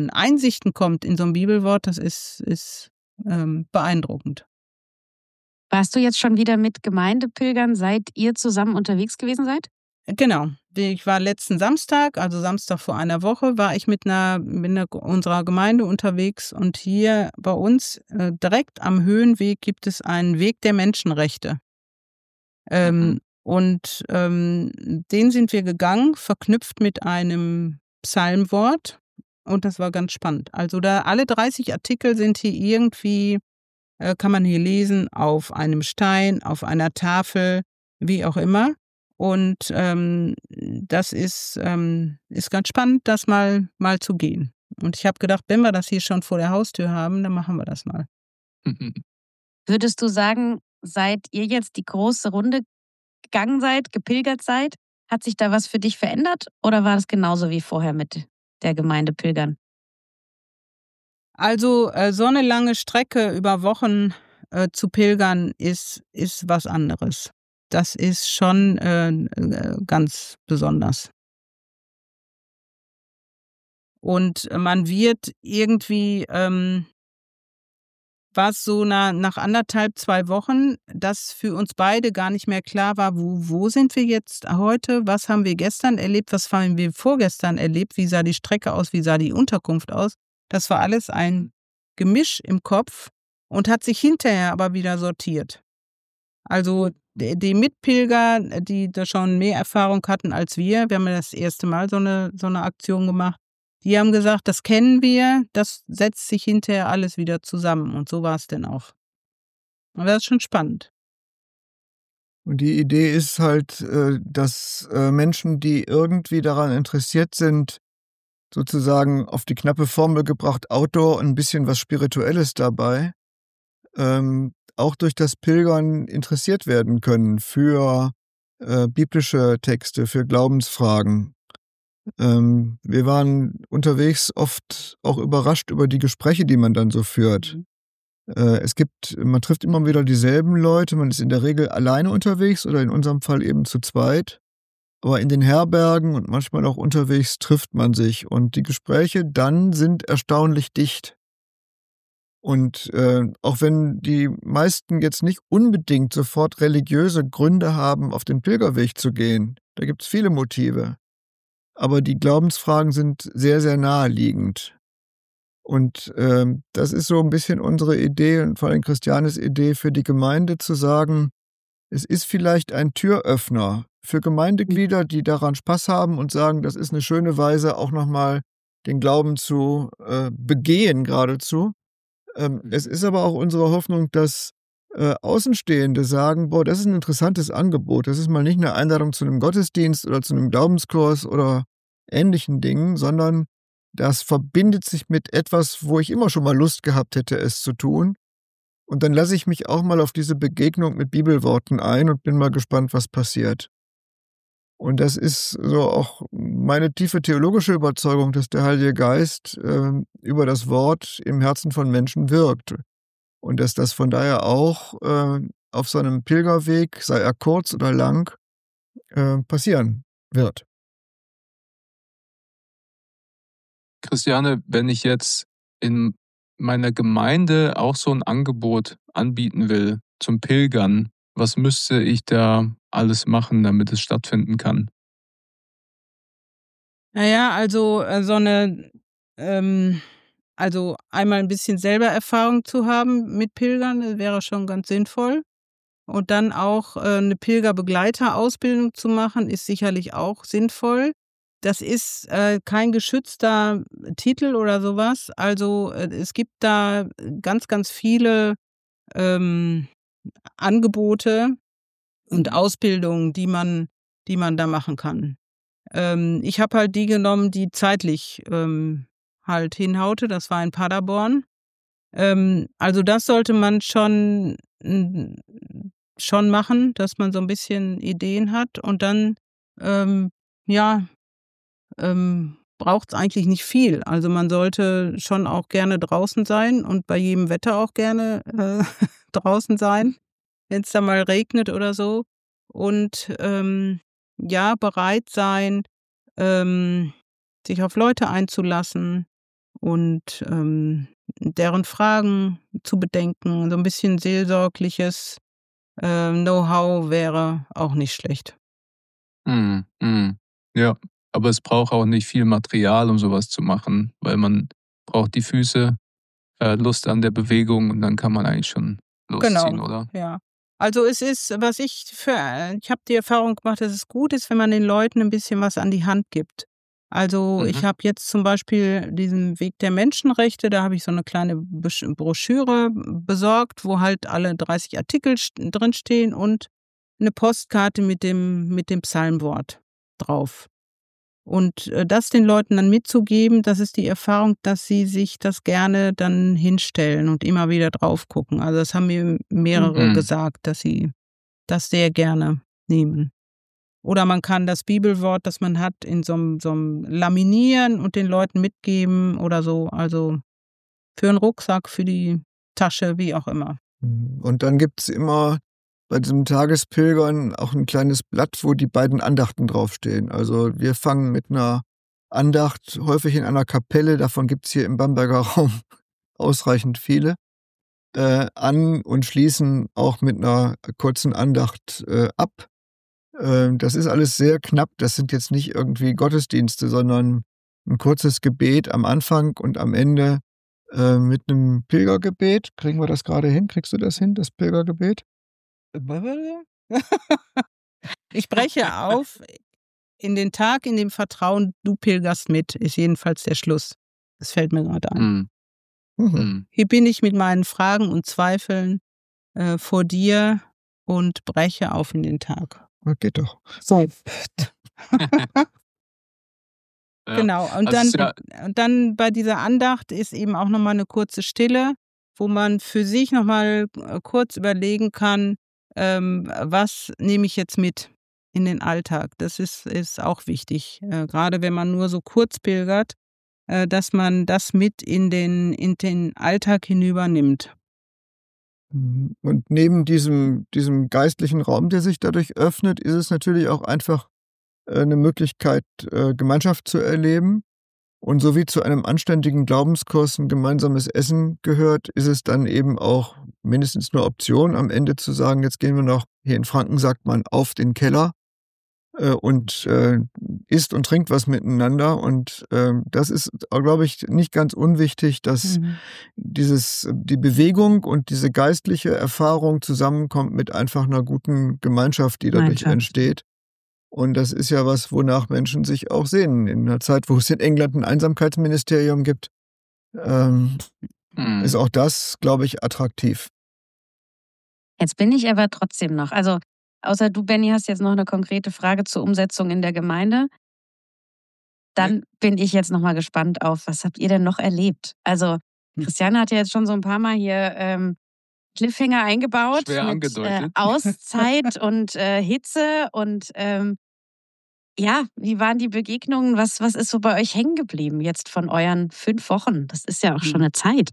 Speaker 4: Einsichten kommt in so 'n Bibelwort, das ist beeindruckend.
Speaker 1: Warst du jetzt schon wieder mit Gemeindepilgern, seit ihr zusammen unterwegs gewesen seid?
Speaker 4: Genau. Ich war letzten Samstag, also Samstag vor einer Woche, war ich mit unserer Gemeinde unterwegs und hier bei uns direkt am Höhenweg gibt es einen Weg der Menschenrechte. Den sind wir gegangen, verknüpft mit einem Psalmwort und das war ganz spannend. Also da alle 30 Artikel sind hier irgendwie, kann man hier lesen, auf einem Stein, auf einer Tafel, wie auch immer. Und das ist ganz spannend, das mal zu gehen. Und ich habe gedacht, wenn wir das hier schon vor der Haustür haben, dann machen wir das mal.
Speaker 1: Würdest du sagen, seit ihr jetzt die große Runde gegangen seid, gepilgert seid, hat sich da was für dich verändert oder war das genauso wie vorher mit der Gemeinde pilgern?
Speaker 4: Also so eine lange Strecke über Wochen zu pilgern ist was anderes. Das ist schon ganz besonders. Und man wird irgendwie, war es so nach 1,5, 2 Wochen, dass für uns beide gar nicht mehr klar war, wo sind wir jetzt heute, was haben wir gestern erlebt, was haben wir vorgestern erlebt, wie sah die Strecke aus, wie sah die Unterkunft aus. Das war alles ein Gemisch im Kopf und hat sich hinterher aber wieder sortiert. Also die Mitpilger, die da schon mehr Erfahrung hatten als wir haben ja das erste Mal so eine Aktion gemacht, die haben gesagt, das kennen wir, das setzt sich hinterher alles wieder zusammen und so war es denn auch. Aber das ist schon spannend.
Speaker 3: Und die Idee ist halt, dass Menschen, die irgendwie daran interessiert sind, sozusagen auf die knappe Formel gebracht, Outdoor und ein bisschen was Spirituelles dabei, auch durch das Pilgern interessiert werden können für biblische Texte, für Glaubensfragen. Wir waren unterwegs oft auch überrascht über die Gespräche, die man dann so führt. Man trifft immer wieder dieselben Leute, man ist in der Regel alleine unterwegs oder in unserem Fall eben zu zweit. Aber in den Herbergen und manchmal auch unterwegs trifft man sich und die Gespräche dann sind erstaunlich dicht. Und auch wenn die meisten jetzt nicht unbedingt sofort religiöse Gründe haben, auf den Pilgerweg zu gehen, da gibt's viele Motive. Aber die Glaubensfragen sind sehr, sehr naheliegend. Und das ist so ein bisschen unsere Idee und vor allem Christianes Idee für die Gemeinde zu sagen, es ist vielleicht ein Türöffner für Gemeindeglieder, die daran Spaß haben und sagen, das ist eine schöne Weise, auch noch mal den Glauben zu begehen geradezu. Es ist aber auch unsere Hoffnung, dass Außenstehende sagen: „Boah, das ist ein interessantes Angebot. Das ist mal nicht eine Einladung zu einem Gottesdienst oder zu einem Glaubenskurs oder ähnlichen Dingen, sondern das verbindet sich mit etwas, wo ich immer schon mal Lust gehabt hätte, es zu tun. Und dann lasse ich mich auch mal auf diese Begegnung mit Bibelworten ein und bin mal gespannt, was passiert.“ Und das ist so auch meine tiefe theologische Überzeugung, dass der Heilige Geist über das Wort im Herzen von Menschen wirkt. Und dass das von daher auch auf so einem Pilgerweg, sei er kurz oder lang, passieren wird.
Speaker 2: Christiane, wenn ich jetzt in meiner Gemeinde auch so ein Angebot anbieten will zum Pilgern, was müsste ich da alles machen, damit es stattfinden kann?
Speaker 4: Na ja, also also einmal ein bisschen selber Erfahrung zu haben mit Pilgern, wäre schon ganz sinnvoll. Und dann auch 'ne Pilgerbegleiterausbildung zu machen, ist sicherlich auch sinnvoll. Das ist kein geschützter Titel oder sowas. Also es gibt da ganz, ganz viele ähm, Angebote und Ausbildungen, die man da machen kann. Ich habe halt die genommen, die zeitlich halt hinhaute. Das war in Paderborn. Also das sollte man schon machen, dass man so 'n bisschen Ideen hat und dann, ähm, ja, braucht's eigentlich nicht viel. Also, man sollte schon auch gerne draußen sein und bei jedem Wetter auch gerne draußen sein, wenn's da mal regnet oder so. Und ja, bereit sein, ähm, sich auf Leute einzulassen und deren Fragen zu bedenken, so 'n bisschen Seelsorgliches Know-how wäre auch nicht schlecht.
Speaker 2: Mhm, mhm. Ja, aber es braucht auch nicht viel Material, um sowas zu machen, weil man braucht die Füße, Lust an der Bewegung und dann kann man eigentlich schon losziehen,
Speaker 4: Genau,
Speaker 2: oder?
Speaker 4: ja. Also, es ist was ich habe die Erfahrung gemacht, dass es gut ist, wenn man den Leuten 'n bisschen was an die Hand gibt. Also, ich
Speaker 2: Mhm,
Speaker 4: habe jetzt zum Beispiel diesen Weg der Menschenrechte, da habe ich so 'ne kleine Broschüre besorgt, wo halt alle 30 Artikel drinstehen und 'ne Postkarte mit dem Psalmwort drauf. Und, das den Leuten dann mitzugeben, das ist die Erfahrung, dass sie sich das gerne dann hinstellen und immer wieder drauf gucken. Also, das haben mir mehrere
Speaker 2: mhm.
Speaker 4: gesagt, dass sie das sehr gerne nehmen. Oder man kann das Bibelwort, das man hat, in so 'nem laminieren und den Leuten mitgeben oder so. Also, für 'n Rucksack, für die Tasche, wie auch immer.
Speaker 3: Und dann gibt's immer bei diesem Tagespilgern auch 'n kleines Blatt, wo die beiden Andachten draufstehen. Also, wir fangen mit 'ner Andacht häufig in einer Kapelle, davon gibt's hier im Bamberger Raum ausreichend viele, an und schließen auch mit 'ner kurzen Andacht, ab. Das ist alles sehr knapp. Das sind jetzt nicht irgendwie Gottesdienste, sondern 'n kurzes Gebet am Anfang und am Ende, mit 'nem Pilgergebet. Kriegen wir das grade hin? Kriegst du das hin, das Pilgergebet?
Speaker 4: Ich breche auf in den Tag, in dem Vertrauen, du pilgerst mit, ist jedenfalls der Schluss. Das fällt mir grade ein.
Speaker 2: Mhm,
Speaker 3: Mhm.
Speaker 2: mhm.
Speaker 4: Hier bin ich mit meinen Fragen und Zweifeln, vor dir und breche auf in den Tag.
Speaker 3: Ja, geht doch.
Speaker 4: So.
Speaker 2: Ja,
Speaker 4: Genau. Und
Speaker 2: also es
Speaker 4: dann
Speaker 2: ist ja
Speaker 4: und dann bei dieser Andacht ist eben auch noch mal 'ne kurze Stille, wo man für sich noch mal, kurz überlegen kann, was nehme ich jetzt mit in den Alltag? Das ist auch wichtig, grade wenn man nur so kurz pilgert, dass man das mit in den Alltag hinüber nimmt.
Speaker 3: Und neben diesem geistlichen Raum, der sich dadurch öffnet, ist es natürlich auch einfach, 'ne Möglichkeit, Gemeinschaft zu erleben. Und so wie zu einem anständigen Glaubenskurs 'n gemeinsames Essen gehört, ist es dann eben auch mindestens 'ne Option, am Ende zu sagen: „Jetzt gehen wir noch“, hier in Franken sagt man, „auf den Keller“, und, isst und trinkt was miteinander. Und, das ist, glaube ich, nicht ganz unwichtig, dass
Speaker 4: Mhm.
Speaker 3: die Bewegung und diese geistliche Erfahrung zusammenkommt mit einfach 'ner guten Gemeinschaft, die dadurch
Speaker 1: Gemeinschaft.
Speaker 3: entsteht. Und das ist ja was, wonach Menschen sich auch sehnen. In 'ner Zeit, wo es in England 'n Einsamkeitsministerium gibt, ähm, ist
Speaker 2: mhm.
Speaker 3: auch das, glaube ich, attraktiv.
Speaker 1: Jetzt bin ich aber trotzdem noch, also, außer du, Benny, hast jetzt noch 'ne konkrete Frage zur Umsetzung in der Gemeinde.
Speaker 2: Ne,
Speaker 1: Dann bin ich jetzt noch mal gespannt auf, was habt ihr denn noch erlebt? Also,
Speaker 4: Hm.
Speaker 1: Christiane hat ja jetzt schon so 'n paarmal hier, Cliffhanger eingebaut
Speaker 2: schwer
Speaker 1: mit,
Speaker 2: angedeutet.
Speaker 1: Auszeit und, Hitze und, ja, wie waren die Begegnungen? Was ist so bei euch hängen geblieben jetzt von euren 5 Wochen? Das ist ja auch schon
Speaker 4: Mhm.
Speaker 1: 'ne Zeit.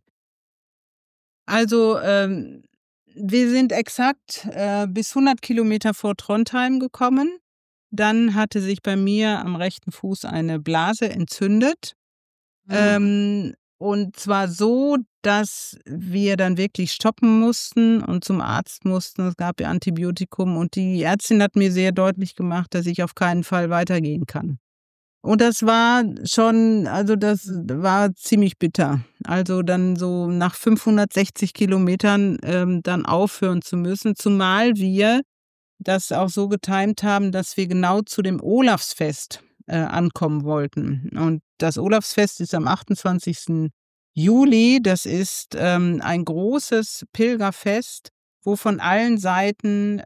Speaker 4: Also, wir sind exakt, bis 100 Kilometer vor Trondheim gekommen. Dann hatte sich bei mir am rechten Fuß eine Blase entzündet.
Speaker 1: Mhm.
Speaker 4: Und zwar so, dass wir dann wirklich stoppen mussten und zum Arzt mussten. Es gab ja Antibiotikum und die Ärztin hat mir sehr deutlich gemacht, dass ich auf keinen Fall weitergehen kann. Und das war schon, also, das war ziemlich bitter. Also, dann so nach 560 Kilometern, dann aufhören zu müssen, zumal wir das auch so getimt haben, dass wir genau zu dem Olafsfest, ankommen wollten. Und das Olafsfest ist am 28. Juli. Das ist, ein großes Pilgerfest, wo von allen Seiten,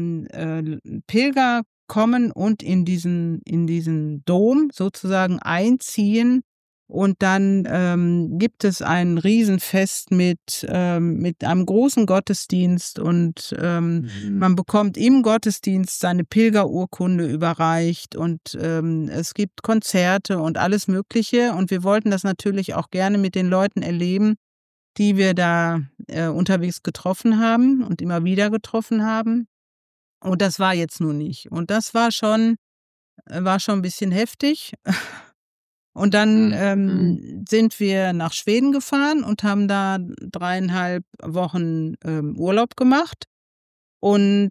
Speaker 4: Pilger kommen und in diesen Dom sozusagen einziehen. Und dann, gibt es ein Riesenfest mit einem großen Gottesdienst und,
Speaker 2: Mhm.
Speaker 4: man bekommt im Gottesdienst seine Pilgerurkunde überreicht und, es gibt Konzerte und alles Mögliche. Und wir wollten das natürlich auch gerne mit den Leuten erleben, die wir da, unterwegs getroffen haben und immer wieder getroffen haben. Und das war jetzt nun nicht. Und das war schon 'n bisschen heftig. Und dann,
Speaker 2: Mhm.
Speaker 1: Mhm.
Speaker 4: sind wir nach Schweden gefahren und haben da 3,5 Wochen, Urlaub gemacht. Und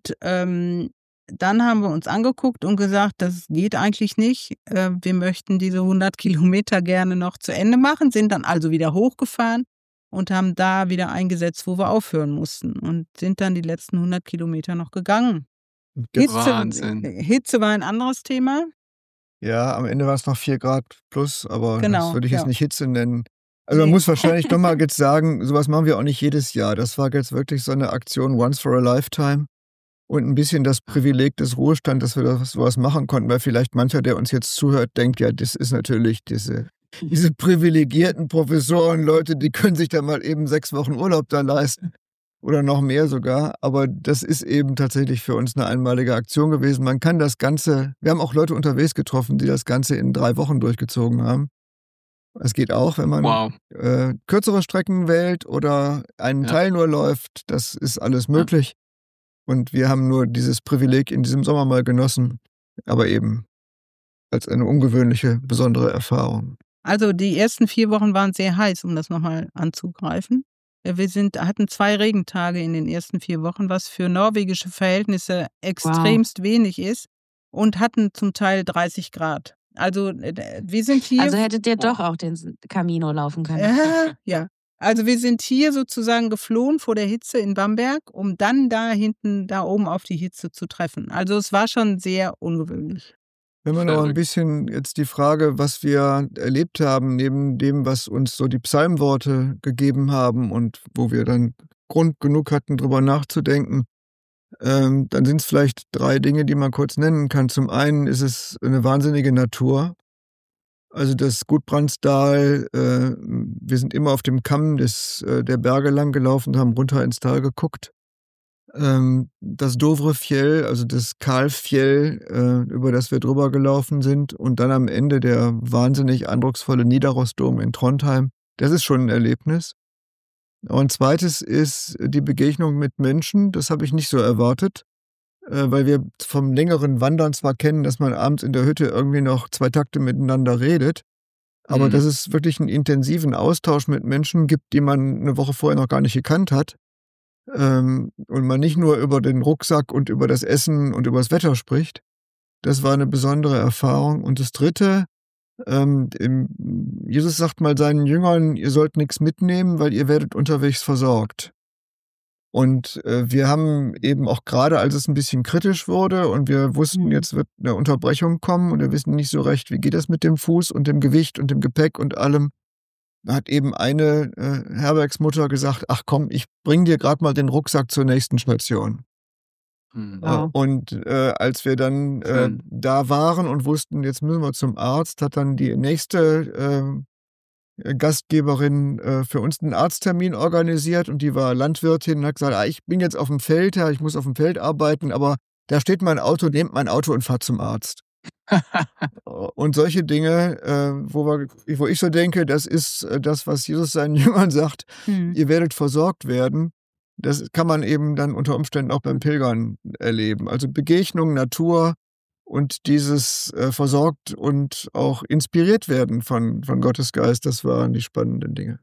Speaker 4: dann haben wir uns angeguckt und gesagt, das geht eigentlich nicht. Wir möchten diese 100 Kilometer gerne noch zu Ende machen, sind dann also wieder hochgefahren und haben da wieder eingesetzt, wo wir aufhören mussten und sind dann die letzten 100 Kilometer noch gegangen.
Speaker 2: Wahnsinn.
Speaker 4: Hitze war ein anderes Thema.
Speaker 3: Ja, am Ende war es noch 4 Grad plus, aber das
Speaker 4: Genau,
Speaker 3: würde ich jetzt
Speaker 4: ja.
Speaker 3: nicht Hitze nennen. Also man
Speaker 4: Nee.
Speaker 3: muss wahrscheinlich doch mal jetzt sagen, sowas machen wir auch nicht jedes Jahr. Das war jetzt wirklich so eine Aktion once for a lifetime und ein bisschen das Privileg des Ruhestands, dass wir sowas machen konnten, weil vielleicht mancher, der uns jetzt zuhört, denkt, ja, das ist natürlich diese privilegierten Professoren, Leute, die können sich da mal eben 6 Wochen Urlaub da leisten oder noch mehr sogar. Aber das ist eben tatsächlich für uns eine einmalige Aktion gewesen. Man kann das Ganze, wir haben auch Leute unterwegs getroffen, die das Ganze in 3 Wochen durchgezogen haben. Es geht auch, wenn man
Speaker 2: Wow.
Speaker 3: kürzere Strecken wählt oder einen
Speaker 2: Ja.
Speaker 3: Teil nur läuft. Das ist alles möglich. Und wir haben nur dieses Privileg in diesem Sommer mal genossen, aber eben als eine ungewöhnliche, besondere Erfahrung.
Speaker 4: Also die ersten 4 Wochen waren sehr heiß, um das nochmal anzugreifen. Wir hatten 2 Regentage in den ersten 4 Wochen, was für norwegische Verhältnisse extremst wenig ist, und hatten zum Teil 30 Grad. Also wir sind hier...
Speaker 1: Also hättet ihr doch auch den Camino laufen können.
Speaker 4: Ja. Also wir sind hier sozusagen geflohen vor der Hitze in Bamberg, um dann da oben auf die Hitze zu treffen. Also es war schon sehr ungewöhnlich.
Speaker 3: Wenn man aber ein bisschen jetzt die Frage, was wir erlebt haben, neben dem, was uns so die Psalmworte gegeben haben und wo wir dann Grund genug hatten, drüber nachzudenken, dann sind es vielleicht 3 Dinge, die man kurz nennen kann. Zum einen ist es eine wahnsinnige Natur. Also das Gudbrandsdal, wir sind immer auf dem Kamm der Berge lang gelaufen, haben runter ins Tal geguckt. Das Dovrefjell, also das Kalfjell, über das wir drüber gelaufen sind, und dann am Ende der wahnsinnig eindrucksvolle Nidarosdom in Trondheim. Das ist schon ein Erlebnis. Und zweites ist die Begegnung mit Menschen. Das habe ich nicht so erwartet, weil wir vom längeren Wandern zwar kennen, dass man abends in der Hütte irgendwie noch 2 Takte miteinander redet, aber dass es wirklich einen intensiven Austausch mit Menschen gibt, die man eine Woche vorher noch gar nicht gekannt hat. Und man nicht nur über den Rucksack und über das Essen und über das Wetter spricht. Das war eine besondere Erfahrung. Und das Dritte, Jesus sagt mal seinen Jüngern, ihr sollt nichts mitnehmen, weil ihr werdet unterwegs versorgt. Und wir haben eben auch gerade, als es ein bisschen kritisch wurde und wir wussten, jetzt wird eine Unterbrechung kommen und wir wissen nicht so recht, wie geht das mit dem Fuß und dem Gewicht und dem Gepäck und allem, hat eben eine Herbergsmutter gesagt, ach komm, ich bring dir gerade mal den Rucksack zur nächsten Station.
Speaker 1: Wow.
Speaker 3: Und als wir dann da waren und wussten, jetzt müssen wir zum Arzt, hat dann die nächste Gastgeberin für uns einen Arzttermin organisiert und die war Landwirtin und hat gesagt, ich bin jetzt auf dem Feld, ja, ich muss auf dem Feld arbeiten, aber da steht mein Auto, nehmt mein Auto und fahrt zum Arzt. Und solche Dinge, wo ich so denke, das ist das, was Jesus seinen Jüngern sagt, ihr werdet versorgt werden. Das kann man eben dann unter Umständen auch beim Pilgern erleben. Also Begegnung, Natur und dieses versorgt und auch inspiriert werden von Gottes Geist, das waren die spannenden Dinge.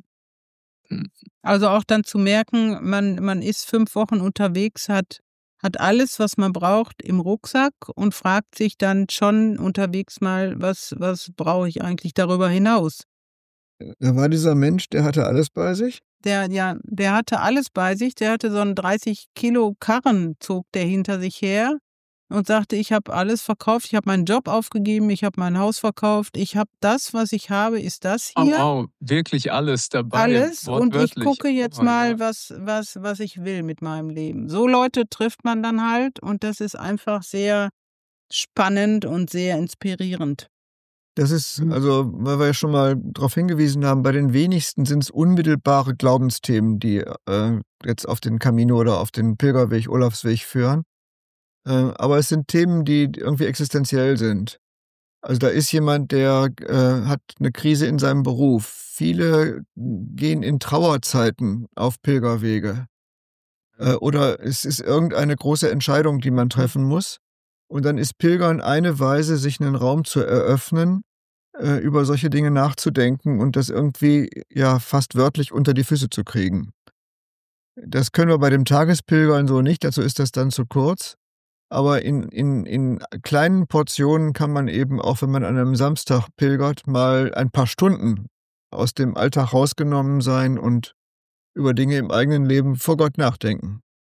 Speaker 4: Also auch dann zu merken, man ist 5 Wochen unterwegs, hat alles, was man braucht, im Rucksack und fragt sich dann schon unterwegs mal, was brauche ich eigentlich darüber hinaus?
Speaker 3: Da war dieser Mensch, der hatte alles bei sich.
Speaker 4: Der hatte alles bei sich. Der hatte so einen 30 Kilo Karren, zog der hinter sich her und sagte, ich habe alles verkauft, ich habe meinen Job aufgegeben, ich habe mein Haus verkauft, ich habe das, was ich habe, ist das hier.
Speaker 2: Wow, wirklich alles dabei.
Speaker 4: Alles, und ich
Speaker 2: wortwörtlich.
Speaker 4: gucke jetzt
Speaker 2: Oh mein
Speaker 4: mal,
Speaker 2: Gott.
Speaker 4: was ich will mit meinem Leben. So Leute trifft man dann halt und das ist einfach sehr spannend und sehr inspirierend.
Speaker 3: Das ist, also, weil wir ja schon mal darauf hingewiesen haben, bei den wenigsten sind es unmittelbare Glaubensthemen, die jetzt auf den Camino oder auf den Pilgerweg, Olafsweg führen. Aber es sind Themen, die irgendwie existenziell sind. Also da ist jemand, der hat eine Krise in seinem Beruf. Viele gehen in Trauerzeiten auf Pilgerwege. Oder es ist irgendeine große Entscheidung, die man treffen muss. Und dann ist Pilgern eine Weise, sich einen Raum zu eröffnen, über solche Dinge nachzudenken und das irgendwie ja fast wörtlich unter die Füße zu kriegen. Das können wir bei dem Tagespilgern so nicht, dazu ist das dann zu kurz. Aber in kleinen Portionen kann man eben, auch wenn man an einem Samstag pilgert, mal ein paar Stunden aus dem Alltag rausgenommen sein und über Dinge im eigenen Leben vor Gott nachdenken.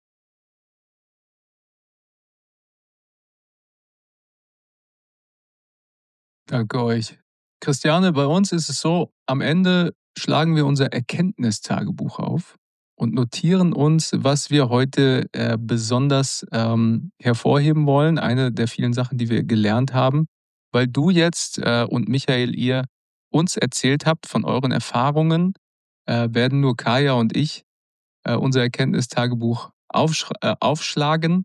Speaker 2: Danke euch. Christiane, bei uns ist es so, am Ende schlagen wir unser Erkenntnistagebuch auf und notieren uns, was wir heute besonders hervorheben wollen. Eine der vielen Sachen, die wir gelernt haben, weil du jetzt und Michael, ihr uns erzählt habt von euren Erfahrungen, werden nur Kaya und ich unser Erkenntnistagebuch aufschlagen.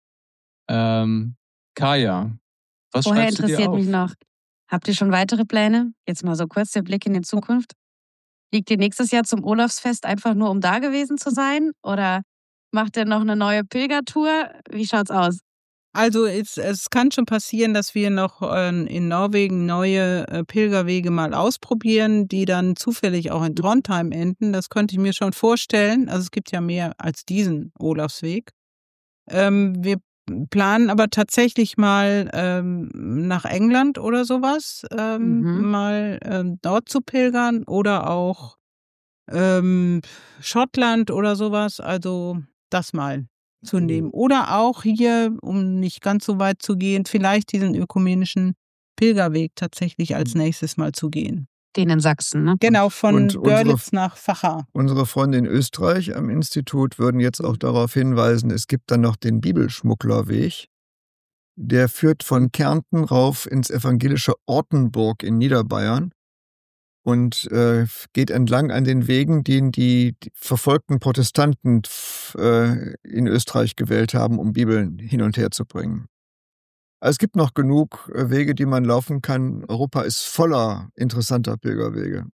Speaker 2: Kaya, was
Speaker 1: Vorher
Speaker 2: schreibst du dir
Speaker 1: interessiert mich
Speaker 2: auf?
Speaker 1: noch, habt ihr schon weitere Pläne? Jetzt mal so kurz der Blick in die Zukunft. Fliegt ihr nächstes Jahr zum Olafsfest einfach nur, um da gewesen zu sein? Oder macht ihr noch eine neue Pilgertour? Wie schaut's aus?
Speaker 4: Also es kann schon passieren, dass wir noch in Norwegen neue Pilgerwege mal ausprobieren, die dann zufällig auch in Trondheim enden. Das könnte ich mir schon vorstellen. Also es gibt ja mehr als diesen Olafsweg. Wir planen aber tatsächlich mal nach England oder sowas,
Speaker 1: Mhm.
Speaker 4: mal dort zu pilgern oder auch Schottland oder sowas. Also das mal zu nehmen. Oder auch hier, um nicht ganz so weit zu gehen, vielleicht diesen ökumenischen Pilgerweg tatsächlich als nächstes mal zu gehen.
Speaker 1: Den in Sachsen, ne?
Speaker 4: Genau,
Speaker 3: Und
Speaker 4: von Görlitz nach Vacha.
Speaker 3: unsere Freunde in Österreich am Institut würden jetzt auch darauf hinweisen, es gibt dann noch den Bibelschmugglerweg. Der führt von Kärnten rauf ins evangelische Ortenburg in Niederbayern und geht entlang an den Wegen, den die verfolgten Protestanten in Österreich gewählt haben, um Bibeln hin und her zu bringen. Also es gibt noch genug Wege, die man laufen kann. Europa ist voller interessanter Pilgerwege.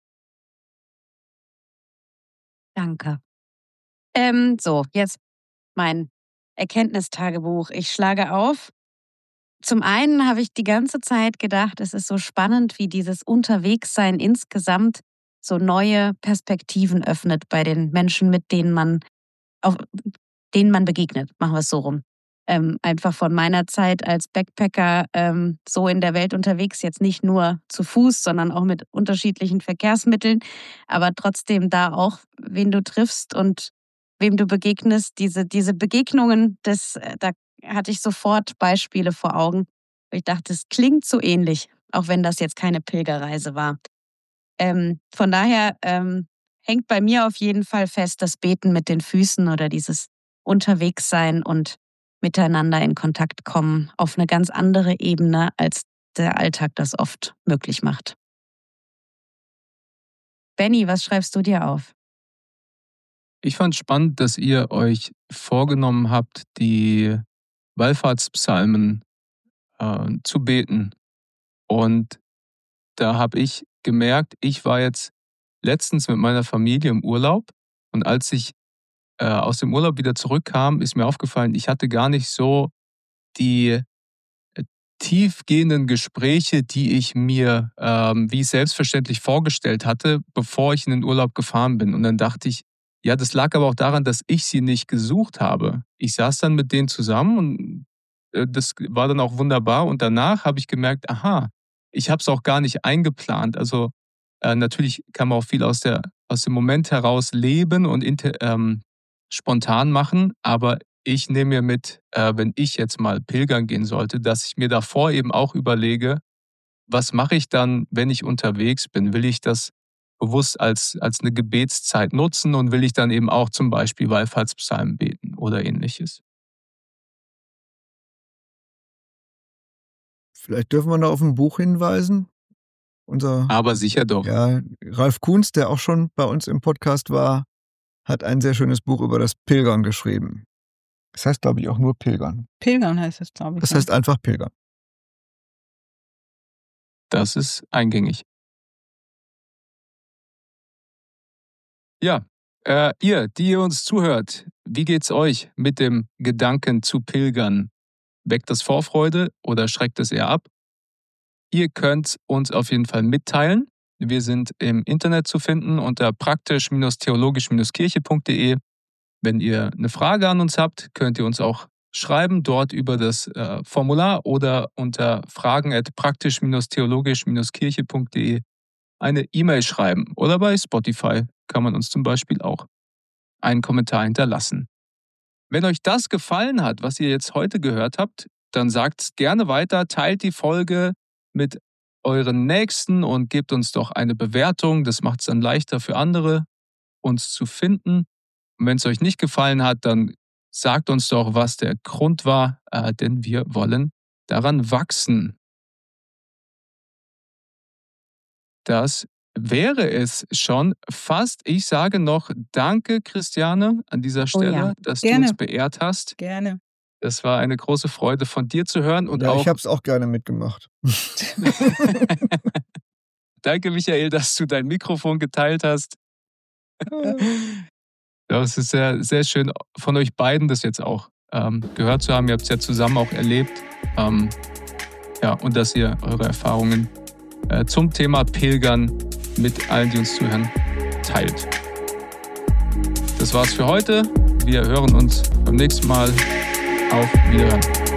Speaker 1: Danke. So, jetzt mein Erkenntnistagebuch. Ich schlage auf. Zum einen habe ich die ganze Zeit gedacht, es ist so spannend, wie dieses Unterwegssein insgesamt so neue Perspektiven öffnet bei den Menschen, mit auf denen man begegnet. Machen wir es so rum. Einfach von meiner Zeit als Backpacker so in der Welt unterwegs, jetzt nicht nur zu Fuß, sondern auch mit unterschiedlichen Verkehrsmitteln, aber trotzdem da auch, wen du triffst und wem du begegnest, diese Begegnungen, da hatte ich sofort Beispiele vor Augen. Ich dachte, es klingt so ähnlich, auch wenn das jetzt keine Pilgerreise war. Von daher hängt bei mir auf jeden Fall fest das Beten mit den Füßen oder dieses Unterwegssein und miteinander in Kontakt kommen auf eine ganz andere Ebene, als der Alltag das oft möglich macht. Benny, was schreibst du dir auf?
Speaker 2: Ich fand spannend, dass ihr euch vorgenommen habt, die Wallfahrtspsalmen zu beten. Und da habe ich gemerkt, ich war jetzt letztens mit meiner Familie im Urlaub und als ich aus dem Urlaub wieder zurückkam, ist mir aufgefallen, ich hatte gar nicht so die tiefgehenden Gespräche, die ich mir wie selbstverständlich vorgestellt hatte, bevor ich in den Urlaub gefahren bin. Und dann dachte ich, ja, das lag aber auch daran, dass ich sie nicht gesucht habe. Ich saß dann mit denen zusammen und das war dann auch wunderbar. Und danach habe ich gemerkt, aha, ich habe es auch gar nicht eingeplant. Also natürlich kann man auch viel aus dem Moment heraus leben und spontan machen, aber ich nehme mir mit, wenn ich jetzt mal pilgern gehen sollte, dass ich mir davor eben auch überlege, was mache ich dann, wenn ich unterwegs bin? Will ich das bewusst als eine Gebetszeit nutzen und will ich dann eben auch zum Beispiel Wallfahrtspsalmen beten oder ähnliches?
Speaker 3: Vielleicht dürfen wir noch auf ein Buch hinweisen. Unser
Speaker 2: Aber sicher doch.
Speaker 3: Ja, Ralf Kuhns, der auch schon bei uns im Podcast war, hat ein sehr schönes Buch über das Pilgern geschrieben. Das heißt, glaube ich, auch nur Pilgern.
Speaker 4: Pilgern heißt es, glaube ich.
Speaker 3: Das
Speaker 4: Ja.
Speaker 3: heißt einfach Pilgern.
Speaker 2: Das ist eingängig. Ja, ihr, die ihr uns zuhört, wie geht's euch mit dem Gedanken zu pilgern? Weckt das Vorfreude oder schreckt es eher ab? Ihr könnt uns auf jeden Fall mitteilen. Wir sind im Internet zu finden unter praktisch-theologisch-kirche.de. Wenn ihr eine Frage an uns habt, könnt ihr uns auch schreiben, dort über das Formular oder unter fragen@praktisch-theologisch-kirche.de eine E-Mail schreiben. Oder bei Spotify kann man uns zum Beispiel auch einen Kommentar hinterlassen. Wenn euch das gefallen hat, was ihr jetzt heute gehört habt, dann sagt es gerne weiter, teilt die Folge mit euren Nächsten und gebt uns doch eine Bewertung. Das macht es dann leichter für andere, uns zu finden. Und wenn es euch nicht gefallen hat, dann sagt uns doch, was der Grund war, denn wir wollen daran wachsen. Das wäre es schon fast. Ich sage noch danke, Christiane, an dieser Stelle, dass du uns beehrt hast.
Speaker 4: Gerne.
Speaker 2: Das war eine große Freude von dir zu hören. Und auch
Speaker 3: ich habe es auch gerne mitgemacht.
Speaker 2: Danke, Michael, dass du dein Mikrofon geteilt hast. Ja, es ist sehr, sehr schön von euch beiden, das jetzt auch gehört zu haben. Ihr habt es ja zusammen auch erlebt. Und dass ihr eure Erfahrungen zum Thema Pilgern mit allen, die uns zuhören, teilt. Das war's für heute. Wir hören uns beim nächsten Mal. Auf Wiederhören.